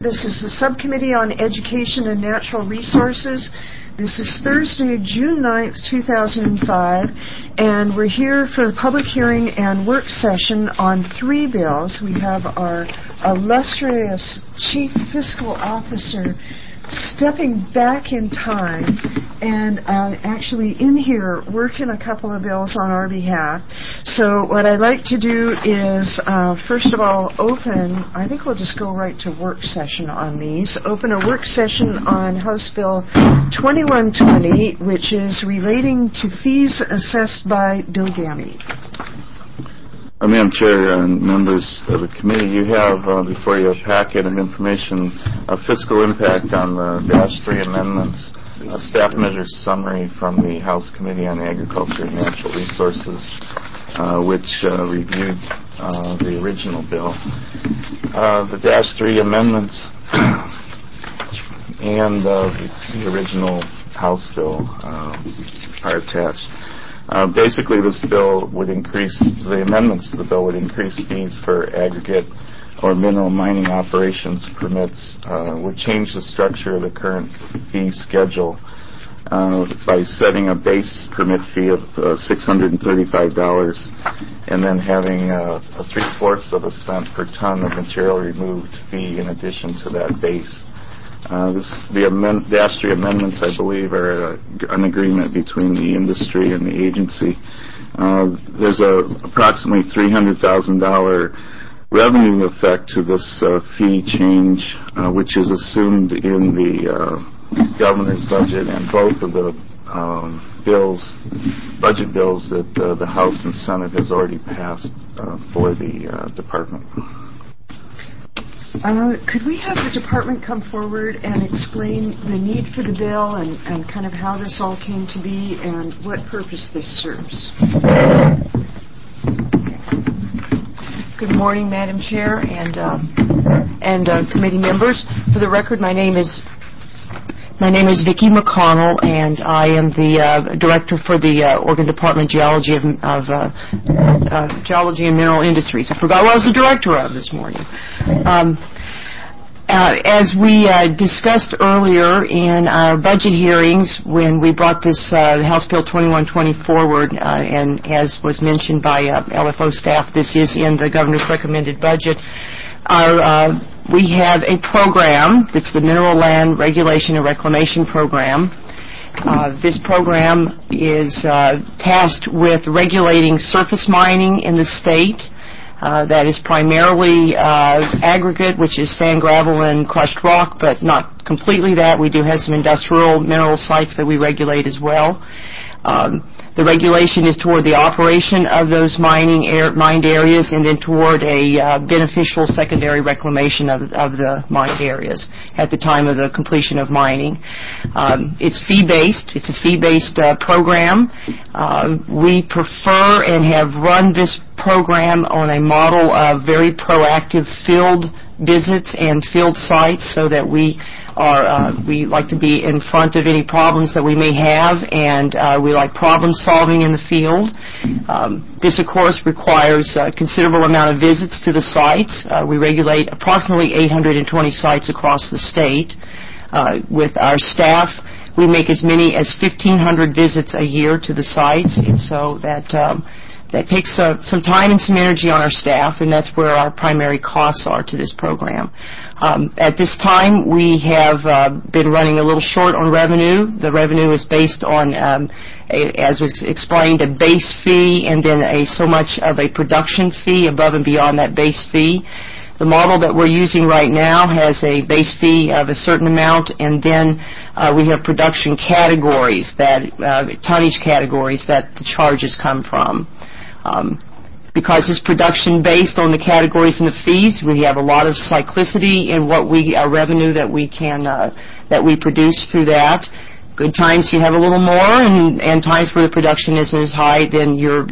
This is the Subcommittee on Education and Natural Resources. This is Thursday, June 9th, 2005, and we're here for the public hearing and work session on 3 bills. We have our illustrious Chief Fiscal Officer stepping back in time and actually in here working a couple of bills on our behalf. So what I'd like to do is, first of all, I think we'll just go right to work session on these. Open a work session on House Bill 2120, which is relating to fees assessed by Bill Gamme. Madam Chair and members of the committee, you have before you a packet of information, a fiscal impact on the -3 amendments, a staff measure summary from the House Committee on Agriculture and Natural Resources, which reviewed the original bill. The -3 amendments and the original House bill are attached. Basically, this bill would the amendments to the bill would increase fees for aggregate or mineral mining operations permits, would change the structure of the current fee schedule by setting a base permit fee of $635 and then having a 3/4 of a cent per ton of material removed fee in addition to that base. The -3 amendments, I believe, are an agreement between the industry and the agency. There's approximately $300,000 revenue effect to this fee change, which is assumed in the governor's budget and both of the budget bills that the House and Senate has already passed for the department. Could we have the department come forward and explain the need for the bill and kind of how this all came to be and what purpose this serves? Good morning, Madam Chair and committee members. For the record, my name is Vicki McConnell, and I am the director for the Oregon Department of Geology Geology and Mineral Industries. I forgot what I was the director of this morning. As we discussed earlier in our budget hearings when we brought this House Bill 2120 forward, and as was mentioned by LFO staff, this is in the governor's recommended budget. We have a program that's the Mineral Land Regulation and Reclamation Program. This program is tasked with regulating surface mining in the state. That is primarily aggregate, which is sand, gravel, and crushed rock, but not completely that. We do have some industrial mineral sites that we regulate as well. The regulation is toward the operation of those mined areas and then toward a beneficial secondary reclamation of the mined areas at the time of the completion of mining. It's fee-based. It's a fee-based program. We prefer and have run this program on a model of very proactive field visits and field sites so that we like to be in front of any problems that we may have, and we like problem solving in the field. This, of course, requires a considerable amount of visits to the sites. We regulate approximately 820 sites across the state. With our staff, we make as many as 1,500 visits a year to the sites, and so that takes some time and some energy on our staff, and that's where our primary costs are to this program. At this time, we have been running a little short on revenue. The revenue is based on, as was explained, a base fee and then so much of a production fee above and beyond that base fee. The model that we're using right now has a base fee of a certain amount, and then we have production categories, tonnage categories that the charges come from. Because it's production based on the categories and the fees, we have a lot of cyclicity in our revenue that we produce through that. Good times you have a little more, and times where the production isn't as high, then your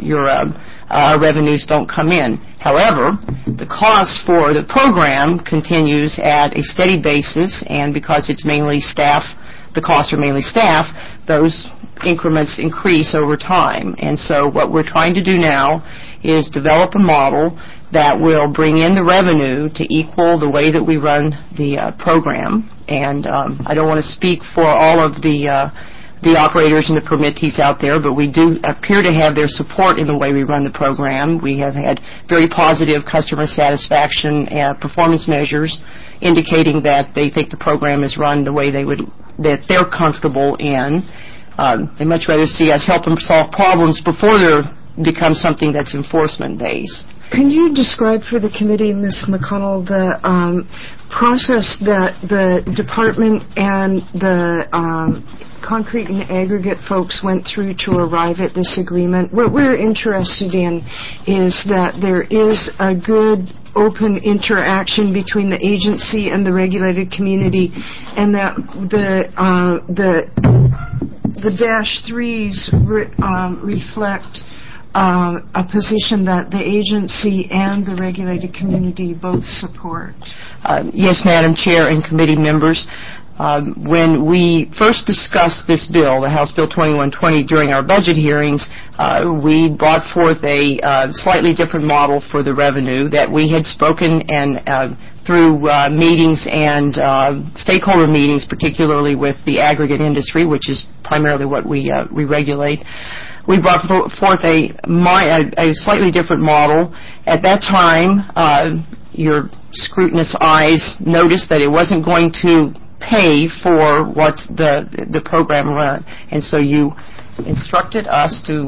revenues don't come in. However, the cost for the program continues at a steady basis, and because it's mainly staff, the costs are mainly staff, those increments increase over time. And so what we're trying to do now is develop a model that will bring in the revenue to equal the way that we run the program. And I don't want to speak for all of the operators and the permittees out there, but we do appear to have their support in the way we run the program. We have had very positive customer satisfaction performance measures indicating that they think the program is run the way that they're comfortable in. They much rather see us help them solve problems before they become something that's enforcement-based. Can you describe for the committee, Ms. McConnell, the process that the department and the concrete and aggregate folks went through to arrive at this agreement? What we're interested in is that there is a good open interaction between the agency and the regulated community, and that the dash threes reflect a position that the agency and the regulated community both support. Yes, Madam Chair and committee members. When we first discussed this bill, the House Bill 2120, during our budget hearings, we brought forth a slightly different model for the revenue that we had spoken and through meetings and stakeholder meetings, particularly with the aggregate industry, which is primarily what we regulate. We brought forth a slightly different model. At that time, your scrutinous eyes noticed that it wasn't going to pay for what the program run, and so you instructed us to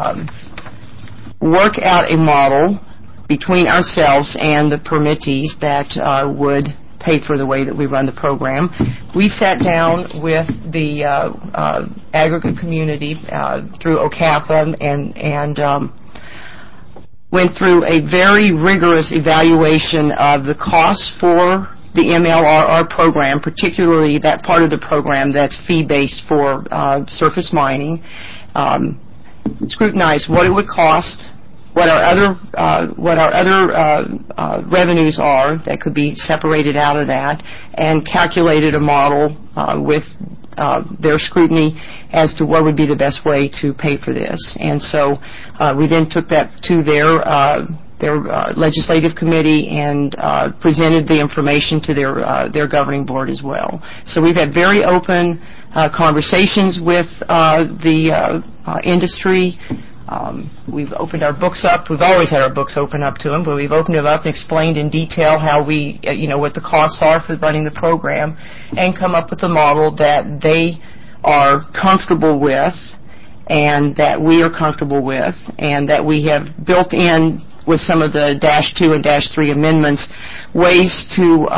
work out a model between ourselves and the permittees that would pay for the way that we run the program. We sat down with the aggregate community through OCAPA and went through a very rigorous evaluation of the costs for the MLRR program, particularly that part of the program that's fee-based for surface mining, scrutinized what it would cost, what our other revenues are that could be separated out of that, and calculated a model with their scrutiny as to what would be the best way to pay for this. And so we then took that to their legislative committee and presented the information to their governing board as well. So we've had very open conversations with the industry. We've opened our books up. We've always had our books open up to them, but we've opened them up and explained in detail how we, what the costs are for running the program, and come up with a model that they are comfortable with, and that we are comfortable with, and that we have built in with some of the Dash 2 and Dash 3 amendments, ways to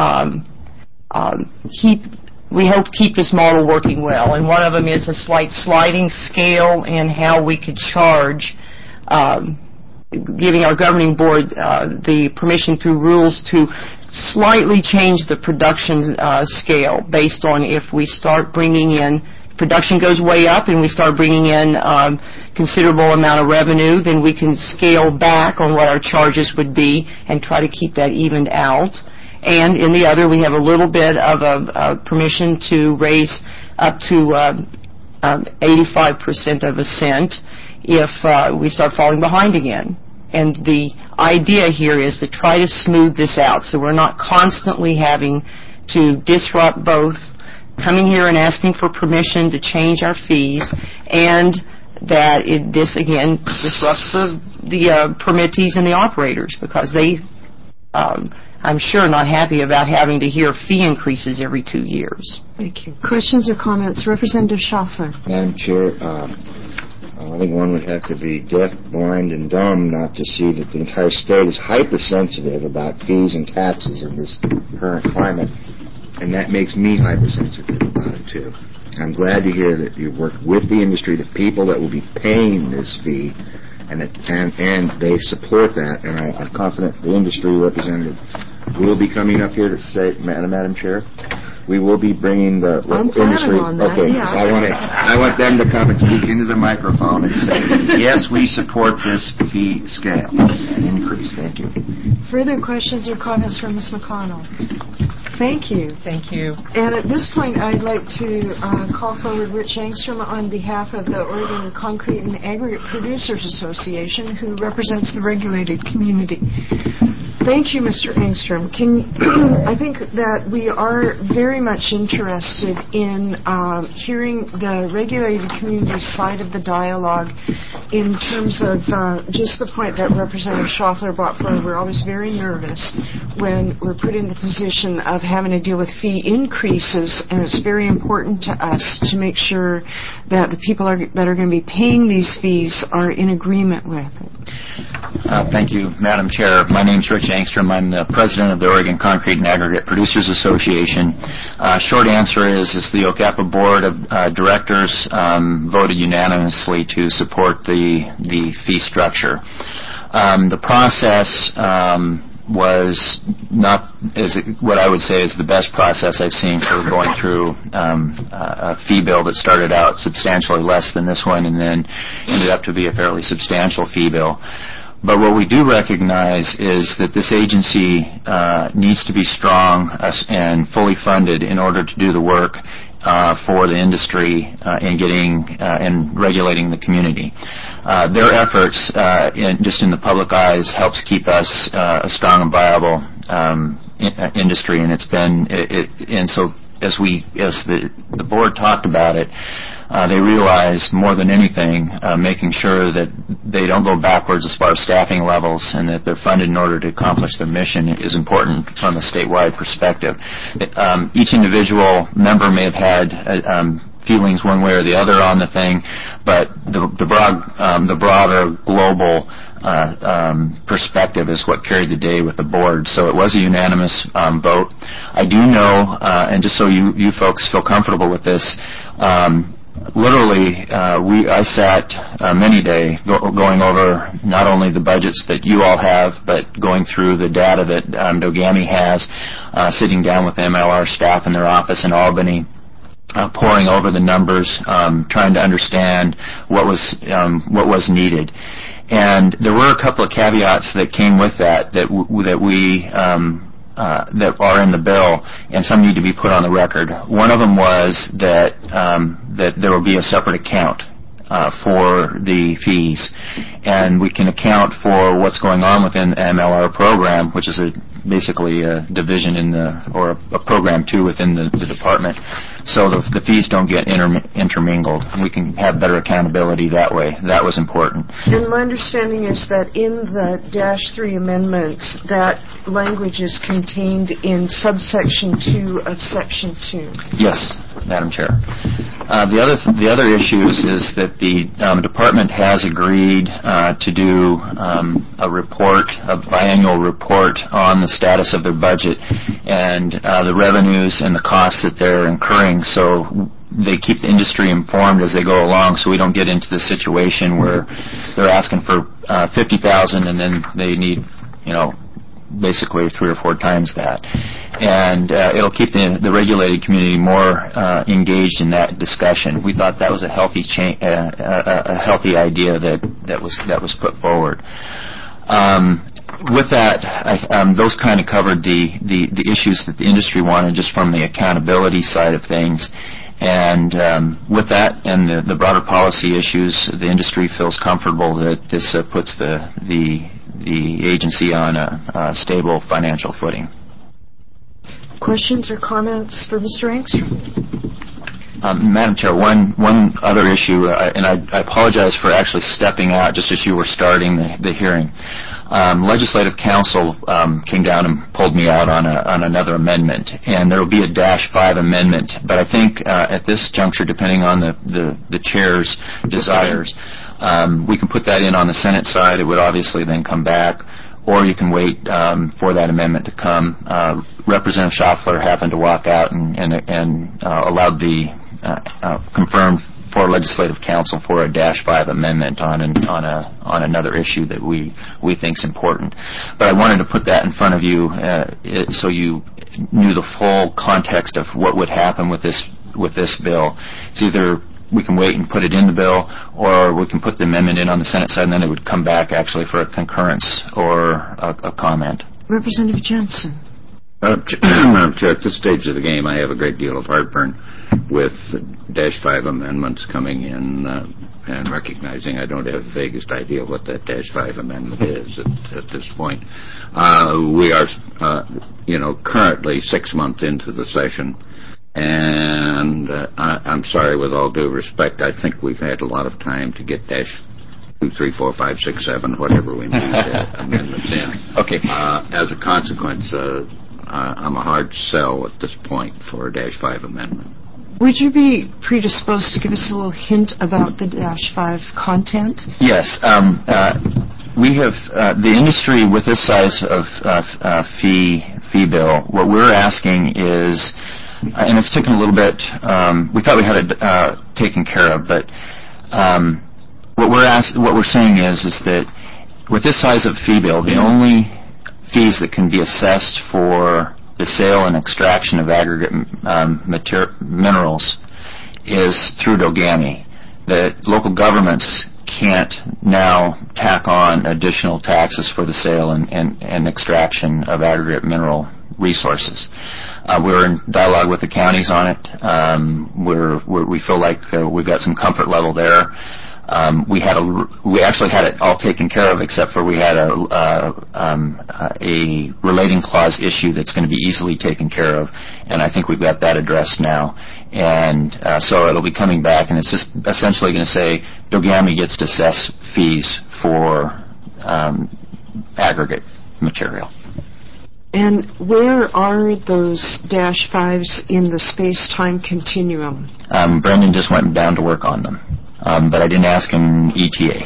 we hope to keep this model working well. And one of them is a slight sliding scale in how we could charge, giving our governing board the permission through rules to slightly change the production scale based on if we start bringing in, production goes way up and we start bringing in considerable amount of revenue, then we can scale back on what our charges would be and try to keep that evened out. And in the other, we have a little bit of a permission to raise up to 85% of a cent if we start falling behind again. And the idea here is to try to smooth this out so we're not constantly having to disrupt both coming here and asking for permission to change our fees, and that this again disrupts the permittees and the operators, because they I'm sure not happy about having to hear fee increases every 2 years. Thank you. Questions or comments? Representative Schaffler. Madam Chair, I think one would have to be deaf, blind, and dumb not to see that the entire state is hypersensitive about fees and taxes in this current climate, and that makes me hypersensitive about it, too. I'm glad to hear that you work with the industry, the people that will be paying this fee, and they support that, and I'm confident the industry representative will be coming up here to say, Madam Chair, we will be bringing the industry. Okay, yeah. So I want them to come and speak into the microphone and say, yes, we support this fee scale and increase. Thank you. Further questions or comments from Ms. McConnell? Thank you. Thank you. And at this point, I'd like to call forward Rich Angstrom on behalf of the Oregon Concrete and Aggregate Producers Association, who represents the regulated community. Thank you, Mr. Engstrom. I think that we are very much interested in hearing the regulated community side of the dialogue in terms of just the point that Representative Schaffler brought forward. We're always very nervous when we're put in the position of having to deal with fee increases, and it's very important to us to make sure that the people that are going to be paying these fees are in agreement with it. Thank you, Madam Chair. My name is Rich Engstrom. I'm the president of the Oregon Concrete and Aggregate Producers Association. Short answer is the OCAPA Board of Directors voted unanimously to support the fee structure. The process was not what I would say is the best process I've seen for going through a fee bill that started out substantially less than this one and then ended up to be a fairly substantial fee bill. But what we do recognize is that this agency needs to be strong and fully funded in order to do the work for the industry in getting and regulating the community. Their efforts just in the public eyes helps keep us a strong and viable industry, and it's been and so as the board talked about it, they realized more than anything making sure that they don't go backwards as far as staffing levels and that they're funded in order to accomplish their mission is important from a statewide perspective. Each individual member may have had feelings one way or the other on the thing, but the broader global perspective is what carried the day with the board. So it was a unanimous vote. I do know, and just so you folks feel comfortable with this, literally, I sat many days going over not only the budgets that you all have, but going through the data that Dogami has, sitting down with MLR staff in their office in Albany, poring over the numbers, trying to understand what was needed. And there were a couple of caveats that came with that are in the bill, and some need to be put on the record. One of them was that there will be a separate account for the fees, and we can account for what's going on within the MLR program, which is basically a division or a program too within the department, so the fees don't get intermingled. We can have better accountability that way. That was important. And my understanding is that in the -3 amendments, that language is contained in subsection 2 of section 2. Yes, Madam Chair. The other issues is that the department has agreed to do a biannual report on the status of their budget and the revenues and the costs that they're incurring, so they keep the industry informed as they go along, so we don't get into the situation where they're asking for $50,000 and then they need, basically 3 or 4 times that. And it'll keep the regulated community more engaged in that discussion. We thought that was a healthy idea that was put forward. With that, those kind of covered the issues that the industry wanted just from the accountability side of things. And with that and the broader policy issues, the industry feels comfortable that this puts the agency on a stable financial footing. Questions or comments for Mr. Engstrom? Madam Chair, one other issue, and I apologize for actually stepping out just as you were starting the hearing. Legislative Council came down and pulled me out on another amendment, and there will be a -5 amendment. But I think at this juncture, depending on the chair's desires, we can put that in on the Senate side. It would obviously then come back, or you can wait for that amendment to come. Representative Schaffler happened to walk out and allowed the confirmed for Legislative Council for a -5 amendment on another issue that we think is important. But I wanted to put that in front of you so you knew the full context of what would happen with this bill. It's either we can wait and put it in the bill, or we can put the amendment in on the Senate side, and then it would come back actually for a concurrence or a comment. Representative Johnson. Madam Chair, at this stage of the game, I have a great deal of heartburn with -5 amendments coming in and recognizing I don't have the vaguest idea what that -5 amendment is at this point. We are, currently 6 months into the session, and I'm sorry, with all due respect, I think we've had a lot of time to get -2, 3, 4, 5, 6, 7, whatever we need amendments in. Okay. As a consequence, I'm a hard sell at this point for a -5 amendment. Would you be predisposed to give us a little hint about the -5 content? Yes. We have the industry with this size of fee bill. What we're asking is, and it's taken a little bit. We thought we had it taken care of, but what we're saying is that with this size of fee bill, the only fees that can be assessed for the sale and extraction of aggregate minerals is through DOGAMI. The local governments can't now tack on additional taxes for the sale and extraction of aggregate mineral resources. We're in dialogue with the counties on it. We feel like we've got some comfort level there. We actually had it all taken care of, except for we had a relating clause issue that's going to be easily taken care of, and I think we've got that addressed now. And so it'll be coming back, and it's just essentially going to say DOGAMI gets to assess fees for aggregate material. And where are those -5s in the space-time continuum? Brendan just went down to work on them. But I didn't ask him ETA.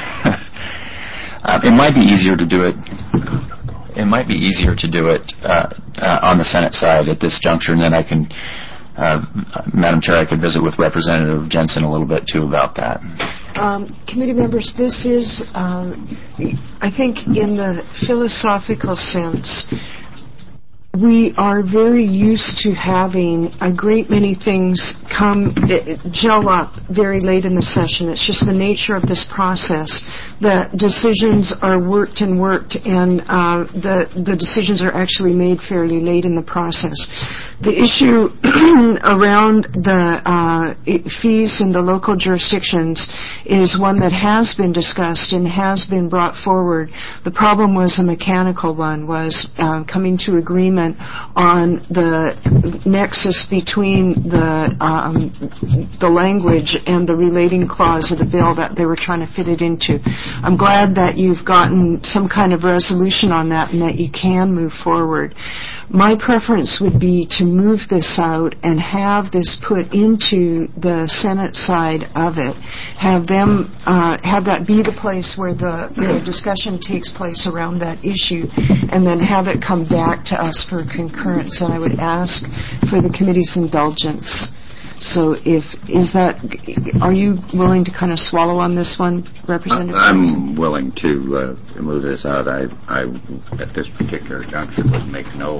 It might be easier to do it. It might be easier to do it on the Senate side at this juncture, and then I can, Madam Chair, I could visit with Representative Jensen a little bit too about that. Committee members, this is, I think, in the philosophical sense, we are very used to having a great many things gel up very late in the session. It's just the nature of this process that decisions are worked, and the decisions are actually made fairly late in the process. The issue around the fees in the local jurisdictions is one that has been discussed and has been brought forward. The problem was a mechanical one, was coming to agreement on the nexus between the language and the relating clause of the bill that they were trying to fit it into. I'm glad that you've gotten some kind of resolution on that and that you can move forward. My preference would be to move this out and have this put into the Senate side of it. Have that be the place where the discussion takes place around that issue, and then have it come back to us for concurrence. And I would ask for the committee's indulgence. So are you willing to kind of swallow on this one, Representative Jensen? I'm willing to move this out. I at this particular juncture would make no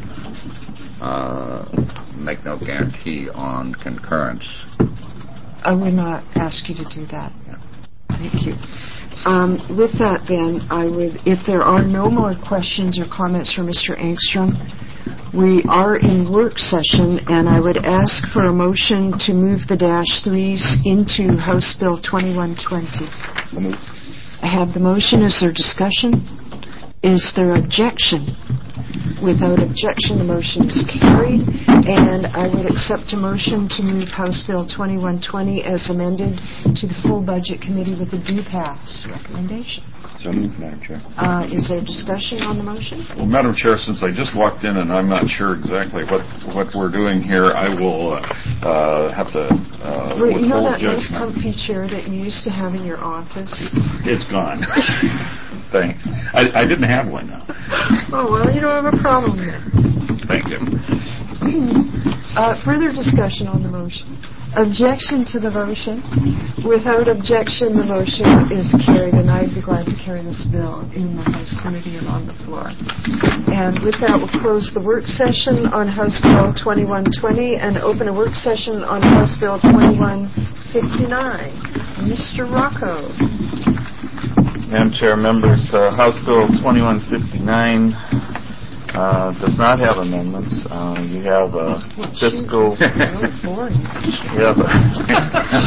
guarantee on concurrence. I would not ask you to do that. Thank you. With that, then, if there are no more questions or comments for Mr. Engstrom, we are in work session, and I would ask for a motion to move the -3s into House Bill 2120. I have the motion. Is there discussion? Is there objection? Without objection, the motion is carried, and I would accept a motion to move House Bill 2120 as amended to the full Budget Committee with a do pass recommendation. So moved, Madam Chair. Is there discussion on the motion? Well, Madam Chair, since I just walked in and I'm not sure exactly what we're doing here, I will have to withhold you know that nice judgment. comfy chair that you used to have in your office? It's gone. Thanks. I didn't have one now. Oh, well, you don't have a problem then. Thank you. Further discussion on the motion. Objection to the motion? Without objection, the motion is carried, and I'd be glad to carry this bill in the House Committee and on the floor. And with that, we'll close the work session on House Bill 2120 and open a work session on House Bill 2159. Mr. Rocco. Madam Chair, members, House Bill 2159 does not have amendments. You have a fiscal. Boring. You have a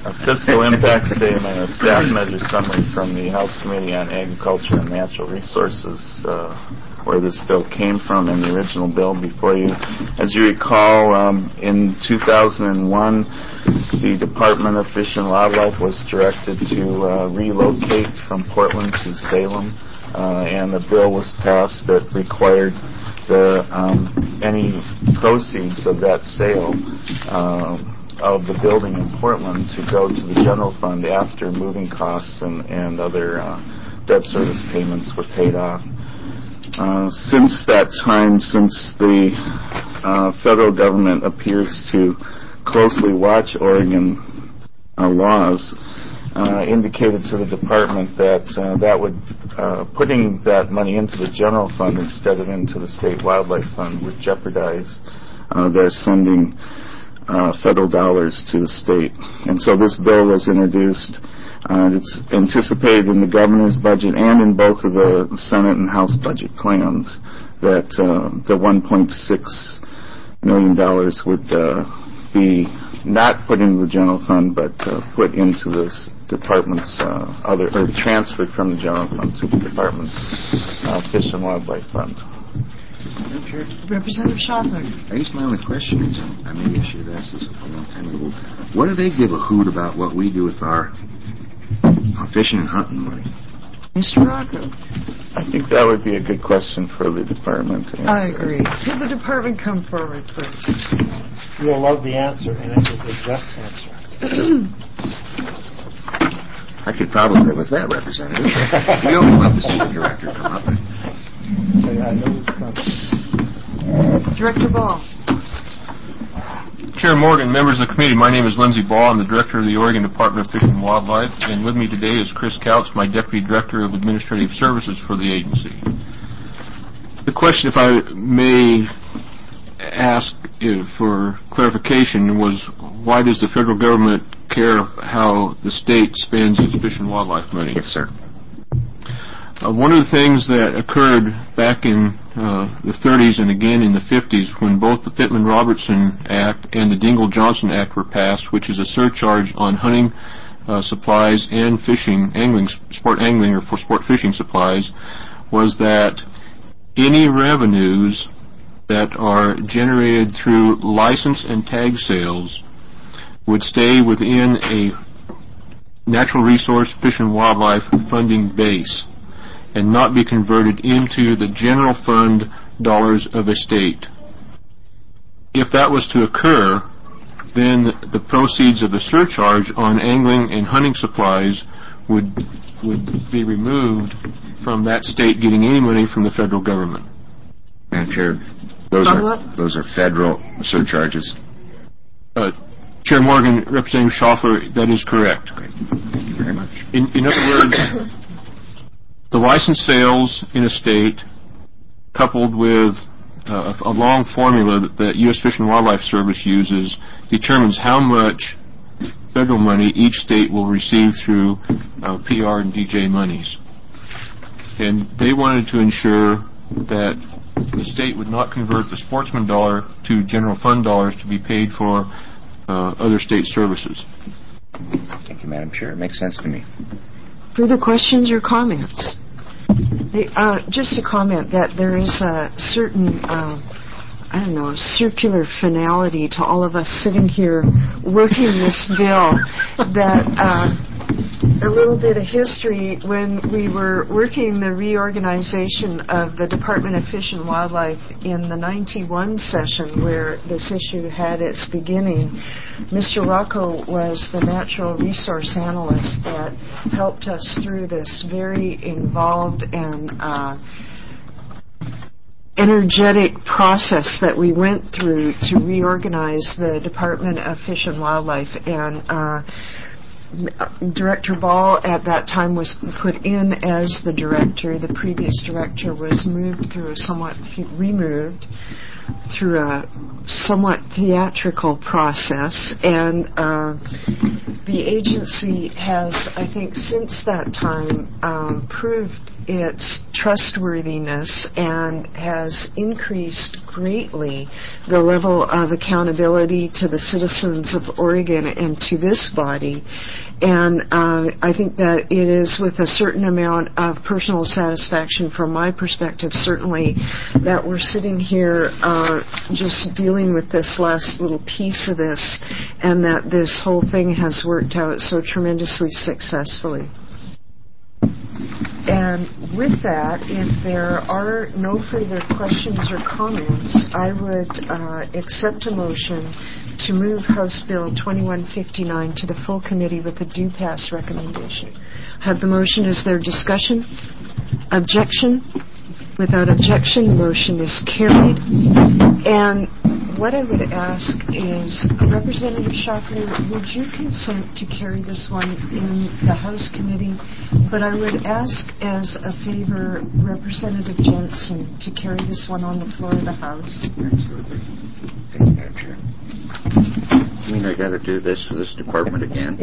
a fiscal impact statement, a staff measure summary from the House Committee on Agriculture and Natural Resources, where this bill came from in the original bill before you. As you recall, in 2001, the Department of Fish and Wildlife was directed to relocate from Portland to Salem, and a bill was passed that required any proceeds of that sale of the building in Portland to go to the general fund after moving costs and other debt service payments were paid off. Since that time, since the federal government appears to closely watch Oregon laws, indicated to the department that putting that money into the general fund instead of into the state wildlife fund would jeopardize their sending federal dollars to the state. And so this bill was introduced. It's anticipated in the governor's budget and in both of the Senate and House budget plans that the $1.6 million would be not put into the general fund, but put into this department's transferred from the general fund to the department's Fish and Wildlife Fund. Representative Schaffner. I guess my only question is, maybe I should have asked this a long time ago. What do they give a hoot about what we do with our fishing and hunting money? Mr. Rocco. I think that would be a good question for the department to answer. I agree. Could the department come forward, please? You'll love the answer, and it is a just answer. I could probably live with that, Representative. We always love to see the director come up. Director Ball. Chair Morgan, members of the committee, my name is Lindsey Ball. I'm the director of the Oregon Department of Fish and Wildlife, and with me today is Chris Couch, my deputy director of administrative services for the agency. The question, if I may ask for clarification, was why does the federal government care how the state spends its fish and wildlife money? Yes, sir. One of the things that occurred back in the 30s and again in the 50s when both the Pittman-Robertson Act and the Dingell-Johnson Act were passed, which is a surcharge on hunting supplies and sport angling or for sport fishing supplies, was that any revenues that are generated through license and tag sales would stay within a natural resource fish and wildlife funding base and not be converted into the general fund dollars of a state. If that was to occur, then the proceeds of the surcharge on angling and hunting supplies would be removed from that state getting any money from the federal government. Madam Chair, those are federal surcharges. Chair Morgan, Representative Schaffner, that is correct. Okay. Thank you very much. In other words, the license sales in a state, coupled with a long formula that U.S. Fish and Wildlife Service uses, determines how much federal money each state will receive through PR and DJ monies. And they wanted to ensure that the state would not convert the sportsman dollar to general fund dollars to be paid for other state services. Thank you, Madam Chair. It makes sense to me. Further questions or comments? Just a comment that there is a certain, circular finality to all of us sitting here working this bill that a little bit of history when we were working the reorganization of the Department of Fish and Wildlife in the 91 session where this issue had its beginning. Mr. Rocco was the natural resource analyst that helped us through this very involved and energetic process that we went through to reorganize the Department of Fish and Wildlife. And Director Ball at that time was put in as the director. The previous director was removed through a somewhat theatrical process, and the agency has, I think, since that time proved its trustworthiness and has increased greatly the level of accountability to the citizens of Oregon and to this body. And I think that it is with a certain amount of personal satisfaction from my perspective, certainly, that we're sitting here just dealing with this last little piece of this, and that this whole thing has worked out so tremendously successfully. And with that, if there are no further questions or comments, I would accept a motion to move House Bill 2159 to the full committee with a due pass recommendation. Have the motion. Is there discussion? Objection? Without objection, the motion is carried. And what I would ask is, Representative Schaffner, would you consent to carry this one in the House committee? But I would ask as a favor, Representative Jensen, to carry this one on the floor of the House. Absolutely. Thank you, Madam Chair. You mean I got to do this to this department again?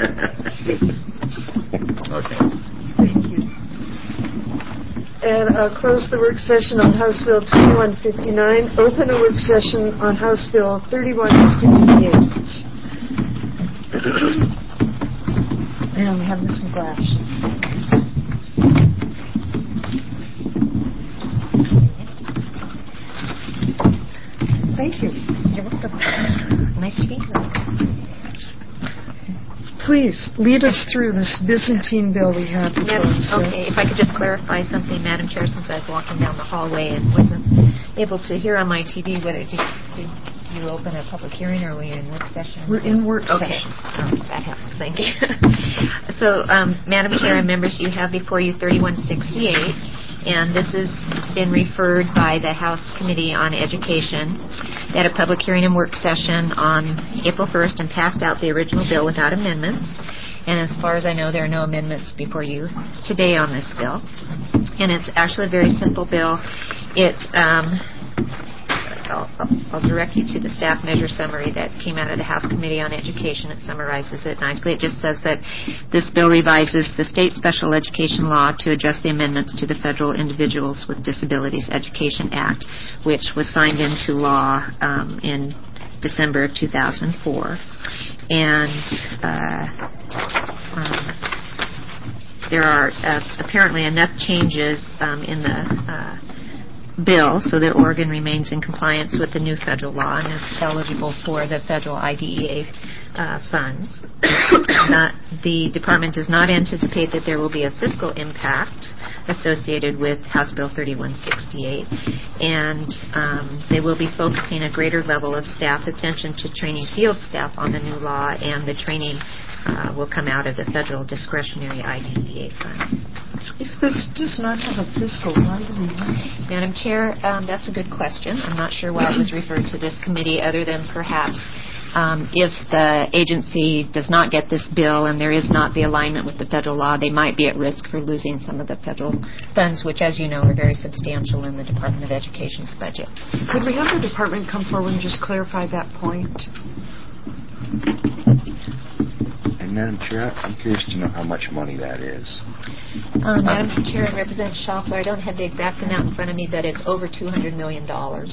Okay. Thank you. And I'll close the work session on House Bill 2159. Open a work session on House Bill 3168. And we have Ms. McGlash. Thank you. You're welcome. Nice to be here. Please, lead us through this Byzantine bill we have before us. Okay, if I could just clarify something, Madam Chair, since I was walking down the hallway and wasn't able to hear on my TV, whether did you open a public hearing or were you in work session? We're in work session. Okay, that helps. Thank you. So, Madam Chair and members, you have before you 3168. And this has been referred by the House Committee on Education. They had a public hearing and work session on April 1st and passed out the original bill without amendments. And as far as I know, there are no amendments before you today on this bill. And it's actually a very simple bill. I'll direct you to the staff measure summary that came out of the House Committee on Education. It summarizes it nicely. It just says that this bill revises the state special education law to adjust the amendments to the Federal Individuals with Disabilities Education Act, which was signed into law in December of 2004. And there are apparently enough changes in the bill so that Oregon remains in compliance with the new federal law and is eligible for the federal IDEA funds. The department does not anticipate that there will be a fiscal impact associated with House Bill 3168, and they will be focusing a greater level of staff attention to training field staff on the new law, and the training will come out of the federal discretionary IDEA funds. If this does not have a fiscal, why do we want it? Madam Chair, that's a good question. I'm not sure why it was referred to this committee, other than perhaps if the agency does not get this bill and there is not the alignment with the federal law, they might be at risk for losing some of the federal funds, which, as you know, are very substantial in the Department of Education's budget. Could we have the department come forward and just clarify that point? And Madam Chair, I'm curious to know how much money that is. Madam Chair and Representative Schaffler, I don't have the exact amount in front of me, but it's over $200 million.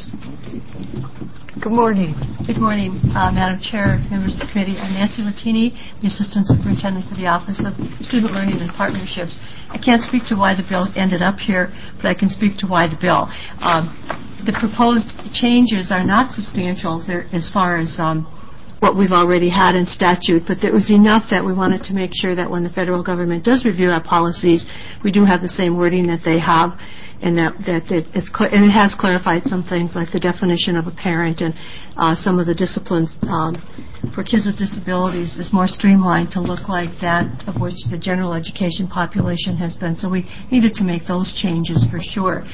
Good morning. Good morning, Madam Chair, members of the committee. I'm Nancy Latini, the Assistant Superintendent for the Office of Student Learning and Partnerships. I can't speak to why the bill ended up here, but I can speak to why the bill. The proposed changes are not substantial as far as what we've already had in statute, but there was enough that we wanted to make sure that when the federal government does review our policies, we do have the same wording that they have, and that it has clarified some things like the definition of a parent, and some of the disciplines for kids with disabilities is more streamlined to look like that of which the general education population has been. So we needed to make those changes for sure.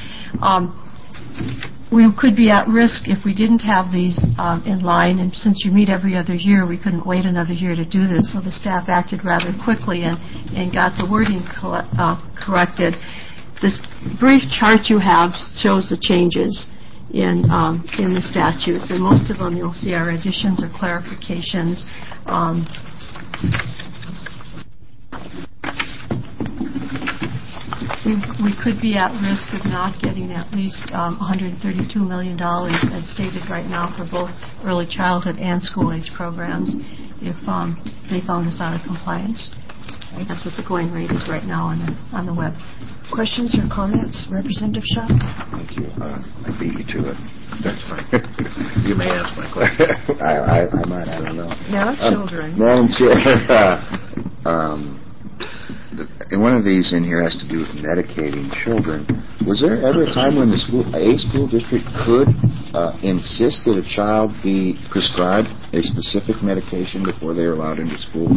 We could be at risk if we didn't have these in line, and since you meet every other year, we couldn't wait another year to do this, so the staff acted rather quickly and got the wording corrected. This brief chart you have shows the changes in the statutes, and most of them you'll see are additions or clarifications. We could be at risk of not getting at least $132 million as stated right now for both early childhood and school-age programs if they found us out of compliance. That's what the going rate is right now on the web. Questions or comments? Representative Shaw? Thank you. I beat you to it. That's fine. You may ask my question. I might. I don't know. Now, children. Madam Chair, and one of these in here has to do with medicating children. Was there ever a time when a school district could insist that a child be prescribed a specific medication before they are allowed into school?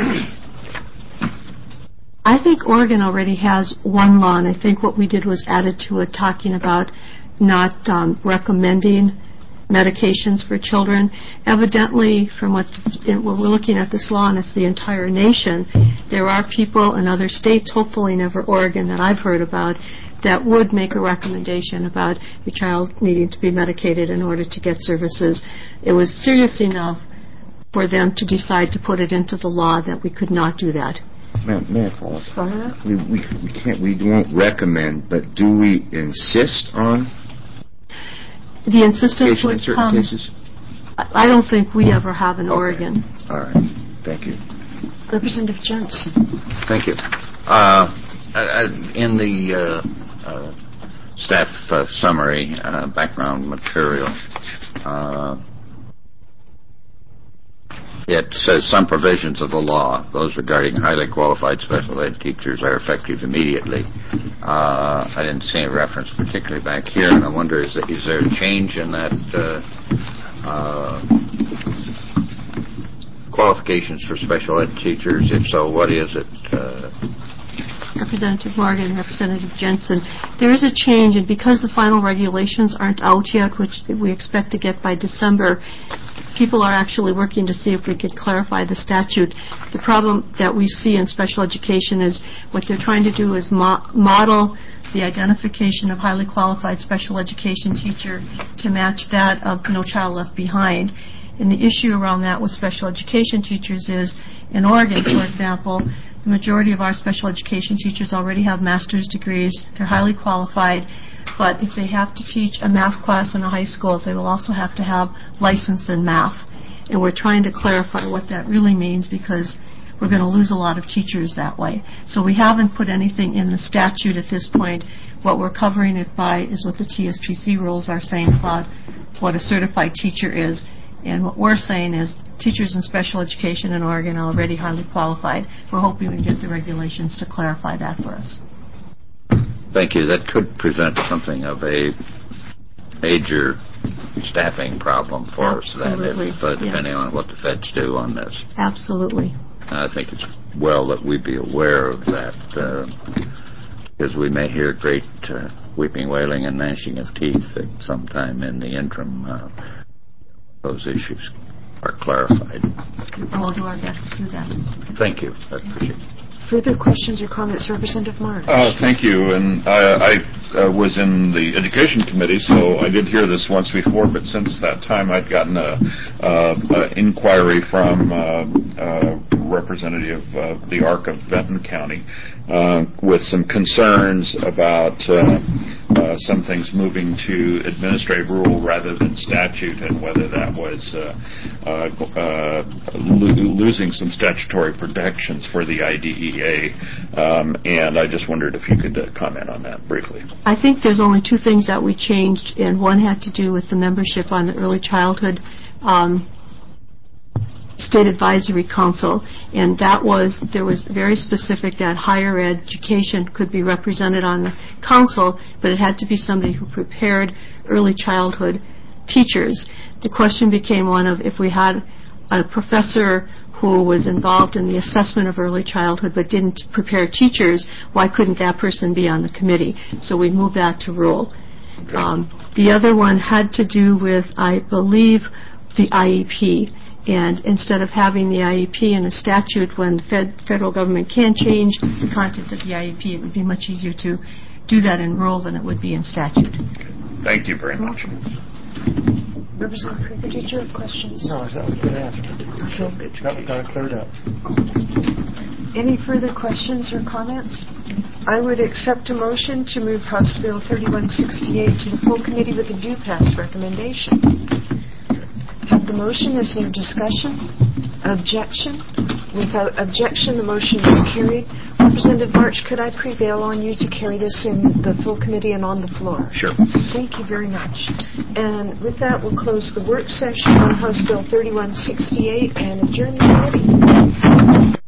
I think Oregon already has one law, and I think what we did was added to it talking about not recommending medications for children. Evidently, from what we're looking at this law, and it's the entire nation, there are people in other states, hopefully never Oregon, that I've heard about, that would make a recommendation about your child needing to be medicated in order to get services. It was serious enough for them to decide to put it into the law that we could not do that. May I follow up? We won't recommend, but do we insist on the insistence would in certain come, cases? I don't think we ever have in Oregon. All right. Thank you. Representative Jensen. Thank you. In the staff summary, background material, it says some provisions of the law, those regarding highly qualified special ed teachers, are effective immediately. I didn't see a reference particularly back here, and I wonder, is there a change in that qualifications for special ed teachers? If so, what is it? Representative Morgan, Representative Jensen, there is a change, and because the final regulations aren't out yet, which we expect to get by December, people are actually working to see if we could clarify the statute. The problem that we see in special education is what they're trying to do is model the identification of highly qualified special education teacher to match that of No Child Left Behind. And the issue around that with special education teachers is, in Oregon, for example, the majority of our special education teachers already have master's degrees. They're highly qualified. But if they have to teach a math class in a high school, they will also have to have license in math. And we're trying to clarify what that really means because we're going to lose a lot of teachers that way. So we haven't put anything in the statute at this point. What we're covering it by is what the TSPC rules are saying about what a certified teacher is. And what we're saying is teachers in special education in Oregon are already highly qualified. We're hoping we can get the regulations to clarify that for us. Thank you. That could present something of a major staffing problem for Absolutely. us, then, depending on what the feds do on this. Absolutely. I think it's well that we be aware of that, because we may hear great weeping, wailing, and gnashing of teeth at some time in the interim. Those issues are clarified. And we'll do our best to do that. Thank you. I appreciate it. Further questions or comments, Representative Marsh? Thank you. And I was in the Education Committee, so I did hear this once before, but since that time I'd gotten an inquiry from a representative of the ARC of Benton County with some concerns about some things moving to administrative rule rather than statute, and whether that was losing some statutory protections for the IDEA. And I just wondered if you could comment on that briefly. I think there's only two things that we changed, and one had to do with the membership on the Early Childhood State Advisory Council, and there was very specific that higher education could be represented on the council, but it had to be somebody who prepared early childhood teachers. The question became one of, if we had a professor who was involved in the assessment of early childhood but didn't prepare teachers, why couldn't that person be on the committee? So we moved that to rule. Okay. The other one had to do with, I believe, the IEP. And instead of having the IEP in a statute when the federal government can change the content of the IEP, it would be much easier to do that in rules than it would be in statute. Thank you very much. Representative Krieger, did you have questions? No, that was a good answer. Got it cleared up. Any further questions or comments? I would accept a motion to move House Bill 3168 to the full committee with a do pass recommendation. Have the motion. Is there discussion? Objection? Without objection, the motion is carried. Representative March, could I prevail on you to carry this in the full committee and on the floor? Sure. Thank you very much. And with that, we'll close the work session on House Bill 3168 and adjourn the committee.